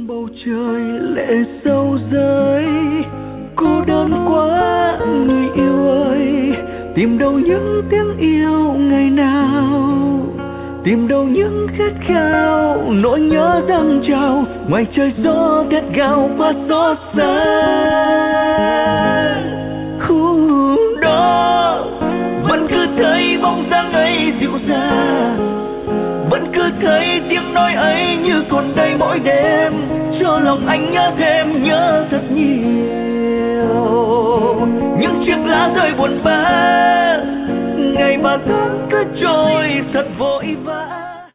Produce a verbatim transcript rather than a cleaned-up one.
bầu trời lệ sâu rơi, cô đơn quá người yêu ơi, tìm đâu những tiếng yêu ngày nào, tìm đâu những khát khao nỗi nhớ dâng trào, ngoài trời gió gắt gao và xót xa. Khu đó vẫn cứ thấy bóng dáng ấy dịu dàng, vẫn cứ thấy tiếng nói ấy như còn đây mỗi đêm, cho lòng anh nhớ thêm nhớ thật nhiều. Những chiếc lá rơi buồn bã, ngày và tháng cứ trôi thật vội vã.